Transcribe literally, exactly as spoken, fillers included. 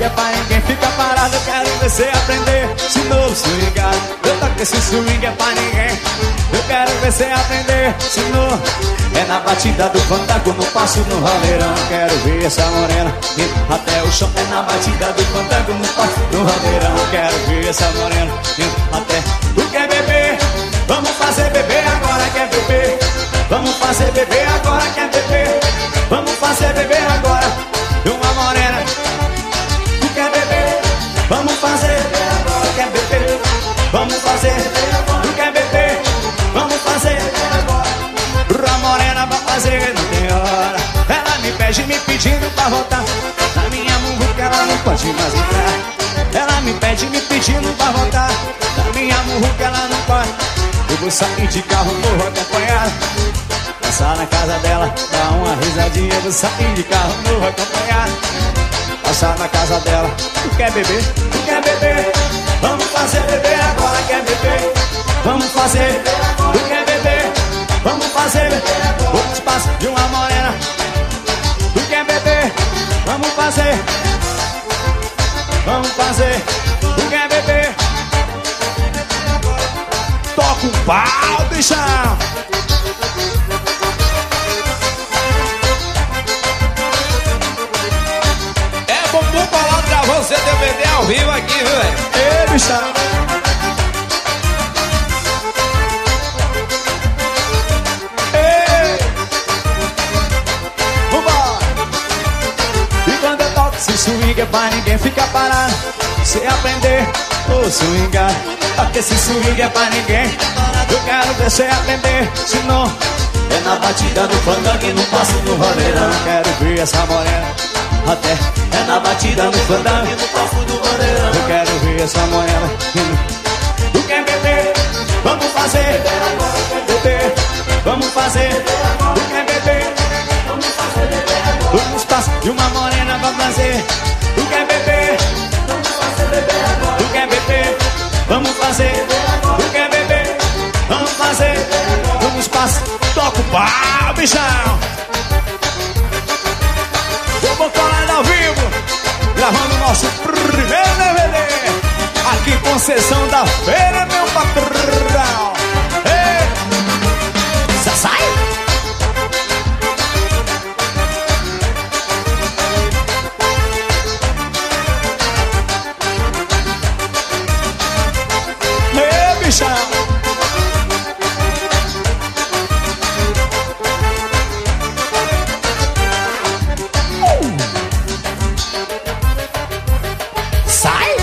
é pra ninguém, fica parado, eu quero ver você aprender. Se novo swingado, eu toco esse swing é pra ninguém. Eu quero ver você aprender. Se novo, é na batida do fandango, no passo no roleirão. Quero ver essa morena indo até o chão. É na batida do fandango, no passo no roleirão. Quero ver essa morena indo até. Tu quer beber? Vamos fazer beber agora, quer beber? Vamos fazer beber agora, quer beber? Vamos fazer beber agora. Uma morena. Tu quer beber? Vamos fazer beber agora, quer beber? Vamos fazer beber agora. Tu quer beber? Vamos fazer beber agora. Uma morena vai fazer, não tem hora. Ela me pede, me pedindo pra voltar. Na minha muvuca ela não pode mais entrar. Ela me pede, me pedindo pra voltar. Na minha muvuca ela não pode. Eu vou sair de carro, morro acompanhado. Passar na casa dela, dar uma risadinha. Eu vou sair de carro, morro acompanhado. Passar na casa dela. Tu quer beber? Tu quer beber? Vamos fazer beber agora, quer beber? Vamos fazer beber agora. Tu quer beber? Vamos fazer beber agora. O espaço de uma morena. Tu quer beber? Vamos fazer. Vamos fazer. Tu quer beber? Toca um pau, bichão! É bumbum colado pra você D V D ao vivo aqui, viu, velho? Ei, bichão! Ei! Vambora! E quando eu toco esse swing é pra ninguém ficar parado. Se aprender, ô swingar. Toca esse swing é pra ninguém. Eu quero ver você aprender. Se não, é na batida do fandango e no passo do roleirão. Quero ver essa morena até. É na batida do fandango e no passo do roleirão. Eu quero ver essa morena. Tu quer beber? Vamos fazer. Beber. Vamos fazer. Tu quer beber? Vamos fazer beber agora. No espaço de uma morena vai fazer. Tu quer beber? Vamos fazer beber agora. Tu quer beber? Vamos fazer. Tu quer beber? Vamos fazer. No espaço. Toca o pau, bichão. Eu vou colar ao vivo, gravando o nosso primeiro D V D. Aqui com sessão da feira, meu patrão. Ei, já sai? Ei, bichão.